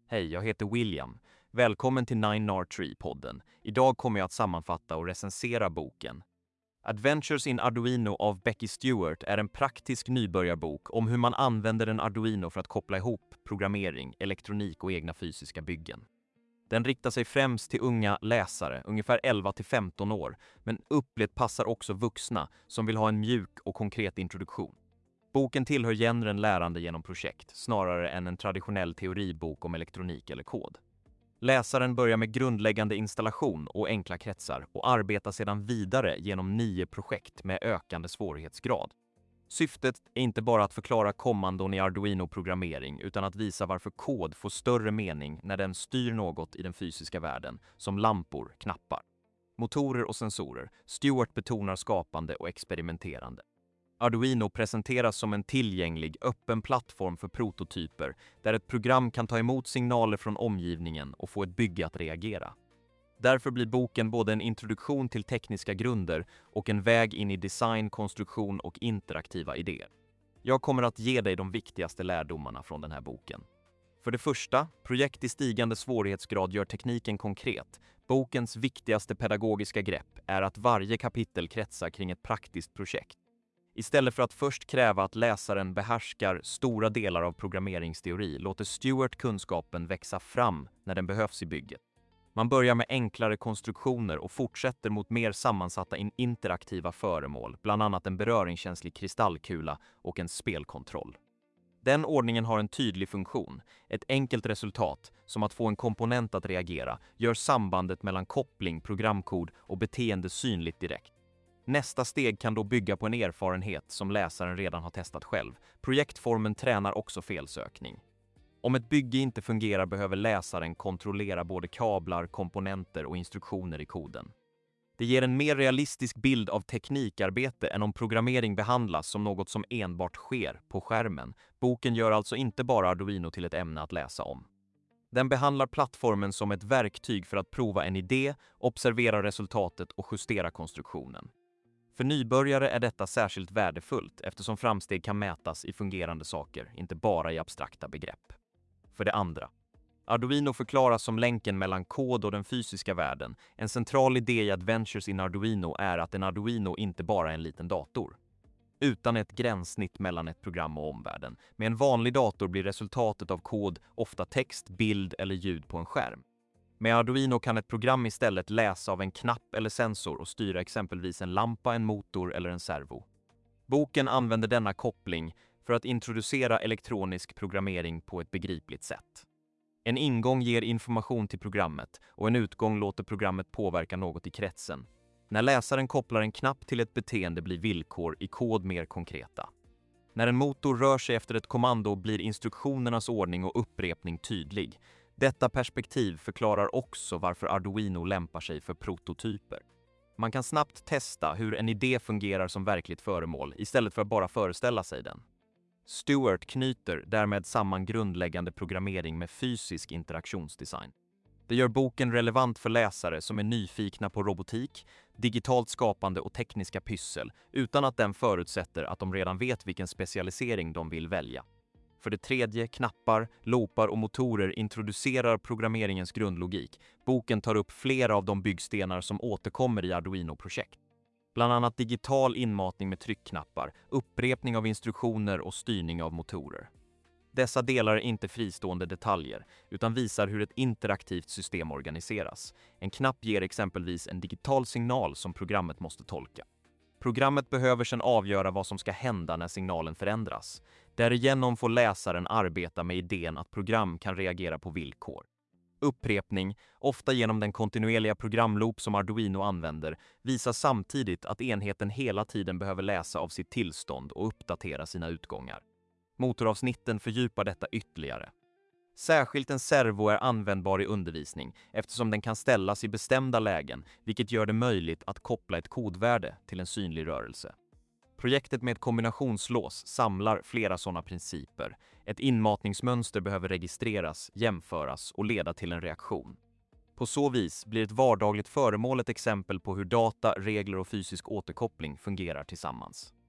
Hej, jag heter William. Välkommen till 9R3-podden. Idag kommer jag att sammanfatta och recensera boken. Adventures in Arduino av Becky Stewart är en praktisk nybörjarbok om hur man använder en Arduino för att koppla ihop programmering, elektronik och egna fysiska byggen. Den riktar sig främst till unga läsare, ungefär 11-15 år, men upplägget passar också vuxna som vill ha en mjuk och konkret introduktion. Boken tillhör genren lärande genom projekt, snarare än en traditionell teoribok om elektronik eller kod. Läsaren börjar med grundläggande installation och enkla kretsar och arbetar sedan vidare genom 9 projekt med ökande svårighetsgrad. Syftet är inte bara att förklara kommandon i Arduino-programmering utan att visa varför kod får större mening när den styr något i den fysiska världen, som lampor, knappar, motorer och sensorer. Stewart betonar skapande och experimenterande. Arduino presenteras som en tillgänglig, öppen plattform för prototyper där ett program kan ta emot signaler från omgivningen och få ett bygge att reagera. Därför blir boken både en introduktion till tekniska grunder och en väg in i design, konstruktion och interaktiva idéer. Jag kommer att ge dig de viktigaste lärdomarna från den här boken. För det första, projekt i stigande svårighetsgrad gör tekniken konkret. Bokens viktigaste pedagogiska grepp är att varje kapitel kretsar kring ett praktiskt projekt. Istället för att först kräva att läsaren behärskar stora delar av programmeringsteori låter Stewart kunskapen växa fram när den behövs i bygget. Man börjar med enklare konstruktioner och fortsätter mot mer sammansatta interaktiva föremål, bland annat en beröringskänslig kristallkula och en spelkontroll. Den ordningen har en tydlig funktion. Ett enkelt resultat, som att få en komponent att reagera, gör sambandet mellan koppling, programkod och beteende synligt direkt. Nästa steg kan då bygga på en erfarenhet som läsaren redan har testat själv. Projektformen tränar också felsökning. Om ett bygge inte fungerar behöver läsaren kontrollera både kablar, komponenter och instruktioner i koden. Det ger en mer realistisk bild av teknikarbete än om programmering behandlas som något som enbart sker på skärmen. Boken gör alltså inte bara Arduino till ett ämne att läsa om. Den behandlar plattformen som ett verktyg för att prova en idé, observera resultatet och justera konstruktionen. För nybörjare är detta särskilt värdefullt eftersom framsteg kan mätas i fungerande saker, inte bara i abstrakta begrepp. För det andra, Arduino förklaras som länken mellan kod och den fysiska världen. En central idé i Adventures in Arduino är att en Arduino inte bara är en liten dator, utan ett gränssnitt mellan ett program och omvärlden. Med en vanlig dator blir resultatet av kod ofta text, bild eller ljud på en skärm. Med Arduino kan ett program istället läsa av en knapp eller sensor och styra exempelvis en lampa, en motor eller en servo. Boken använder denna koppling för att introducera elektronisk programmering på ett begripligt sätt. En ingång ger information till programmet och en utgång låter programmet påverka något i kretsen. När läsaren kopplar en knapp till ett beteende blir villkor i kod mer konkreta. När en motor rör sig efter ett kommando blir instruktionernas ordning och upprepning tydlig. Detta perspektiv förklarar också varför Arduino lämpar sig för prototyper. Man kan snabbt testa hur en idé fungerar som verkligt föremål istället för att bara föreställa sig den. Stewart knyter därmed samman grundläggande programmering med fysisk interaktionsdesign. Det gör boken relevant för läsare som är nyfikna på robotik, digitalt skapande och tekniska pyssel utan att den förutsätter att de redan vet vilken specialisering de vill välja. För det tredje, knappar, loopar och motorer introducerar programmeringens grundlogik. Boken tar upp flera av de byggstenar som återkommer i Arduino-projekt. Bland annat digital inmatning med tryckknappar, upprepning av instruktioner och styrning av motorer. Dessa delar är inte fristående detaljer utan visar hur ett interaktivt system organiseras. En knapp ger exempelvis en digital signal som programmet måste tolka. Programmet behöver sedan avgöra vad som ska hända när signalen förändras. Därigenom får läsaren arbeta med idén att program kan reagera på villkor. Upprepning, ofta genom den kontinuerliga programloop som Arduino använder, visar samtidigt att enheten hela tiden behöver läsa av sitt tillstånd och uppdatera sina utgångar. Motoravsnitten fördjupar detta ytterligare. Särskilt en servo är användbar i undervisning eftersom den kan ställas i bestämda lägen, vilket gör det möjligt att koppla ett kodvärde till en synlig rörelse. Projektet med ett kombinationslås samlar flera sådana principer. Ett inmatningsmönster behöver registreras, jämföras och leda till en reaktion. På så vis blir ett vardagligt föremål ett exempel på hur data, regler och fysisk återkoppling fungerar tillsammans.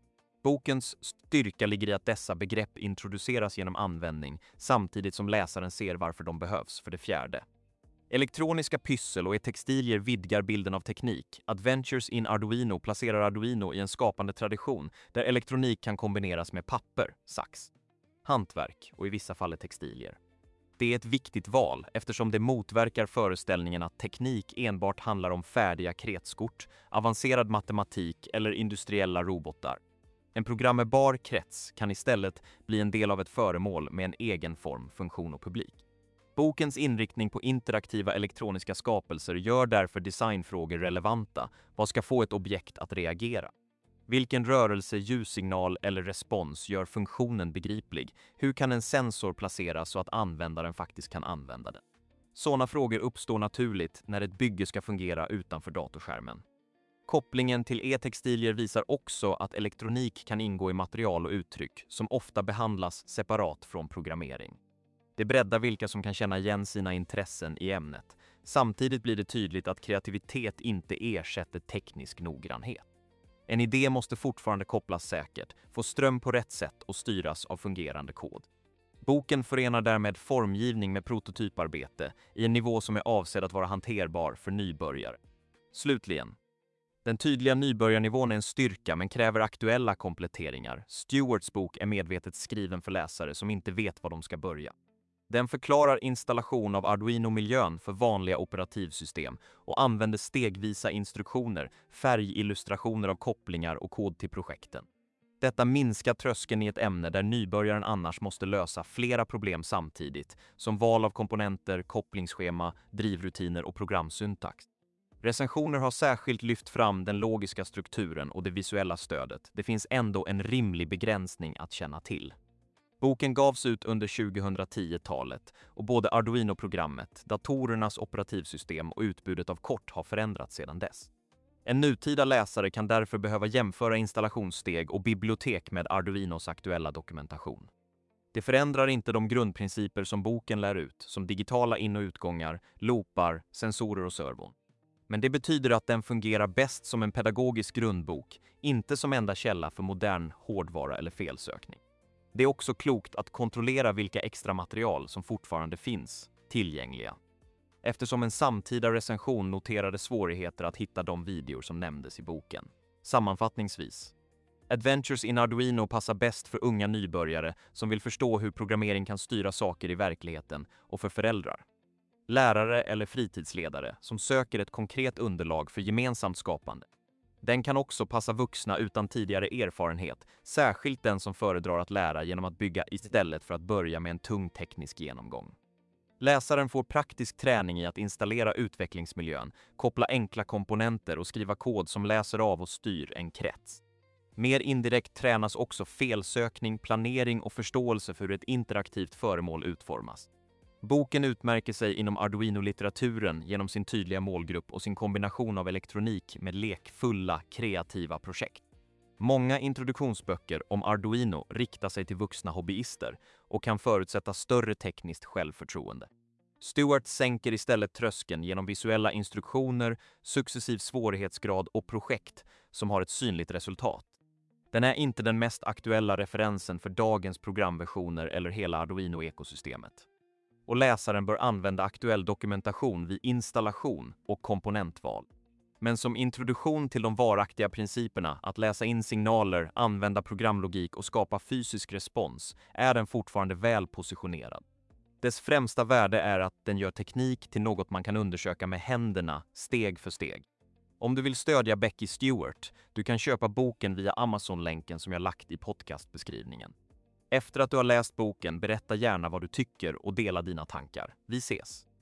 Bokens styrka ligger i att dessa begrepp introduceras genom användning samtidigt som läsaren ser varför de behövs. För det fjärde. Elektroniska pyssel och textilier vidgar bilden av teknik. Adventures in Arduino placerar Arduino i en skapande tradition där elektronik kan kombineras med papper, sax, hantverk och i vissa fall textilier. Det är ett viktigt val eftersom det motverkar föreställningen att teknik enbart handlar om färdiga kretskort, avancerad matematik eller industriella robotar. En programmerbar krets kan istället bli en del av ett föremål med en egen form, funktion och publik. Bokens inriktning på interaktiva elektroniska skapelser gör därför designfrågor relevanta. Vad ska få ett objekt att reagera? Vilken rörelse, ljussignal eller respons gör funktionen begriplig? Hur kan en sensor placeras så att användaren faktiskt kan använda den? Sådana frågor uppstår naturligt när ett bygge ska fungera utanför datorskärmen. Kopplingen till e-textilier visar också att elektronik kan ingå i material och uttryck som ofta behandlas separat från programmering. Det breddar vilka som kan känna igen sina intressen i ämnet. Samtidigt blir det tydligt att kreativitet inte ersätter teknisk noggrannhet. En idé måste fortfarande kopplas säkert, få ström på rätt sätt och styras av fungerande kod. Boken förenar därmed formgivning med prototyparbete i en nivå som är avsedd att vara hanterbar för nybörjare. Slutligen. Den tydliga nybörjarnivån är en styrka men kräver aktuella kompletteringar. Stewarts bok är medvetet skriven för läsare som inte vet var de ska börja. Den förklarar installation av Arduino-miljön för vanliga operativsystem och använder stegvisa instruktioner, färgillustrationer av kopplingar och kod till projekten. Detta minskar tröskeln i ett ämne där nybörjaren annars måste lösa flera problem samtidigt, som val av komponenter, kopplingsschema, drivrutiner och programsyntax. Recensioner har särskilt lyft fram den logiska strukturen och det visuella stödet. Det finns ändå en rimlig begränsning att känna till. Boken gavs ut under 2010-talet och både Arduino-programmet, datorernas operativsystem och utbudet av kort har förändrats sedan dess. En nutida läsare kan därför behöva jämföra installationssteg och bibliotek med Arduinos aktuella dokumentation. Det förändrar inte de grundprinciper som boken lär ut, som digitala in- och utgångar, loopar, sensorer och servon. Men det betyder att den fungerar bäst som en pedagogisk grundbok, inte som enda källa för modern hårdvara eller felsökning. Det är också klokt att kontrollera vilka extra material som fortfarande finns tillgängliga, eftersom en samtida recension noterade svårigheter att hitta de videor som nämndes i boken. Sammanfattningsvis. Adventures in Arduino passar bäst för unga nybörjare som vill förstå hur programmering kan styra saker i verkligheten och för föräldrar, lärare eller fritidsledare som söker ett konkret underlag för gemensamt skapande. Den kan också passa vuxna utan tidigare erfarenhet, särskilt den som föredrar att lära genom att bygga istället för att börja med en tung teknisk genomgång. Läsaren får praktisk träning i att installera utvecklingsmiljön, koppla enkla komponenter och skriva kod som läser av och styr en krets. Mer indirekt tränas också felsökning, planering och förståelse för hur ett interaktivt föremål utformas. Boken utmärker sig inom Arduino-litteraturen genom sin tydliga målgrupp och sin kombination av elektronik med lekfulla, kreativa projekt. Många introduktionsböcker om Arduino riktar sig till vuxna hobbyister och kan förutsätta större tekniskt självförtroende. Stewart sänker istället tröskeln genom visuella instruktioner, successiv svårighetsgrad och projekt som har ett synligt resultat. Den är inte den mest aktuella referensen för dagens programversioner eller hela Arduino-ekosystemet. Och läsaren bör använda aktuell dokumentation vid installation och komponentval. Men som introduktion till de varaktiga principerna att läsa in signaler, använda programlogik och skapa fysisk respons är den fortfarande väl positionerad. Dess främsta värde är att den gör teknik till något man kan undersöka med händerna steg för steg. Om du vill stödja Becky Stewart, du kan köpa boken via Amazon-länken som jag lagt i podcastbeskrivningen. Efter att du har läst boken, berätta gärna vad du tycker och dela dina tankar. Vi ses!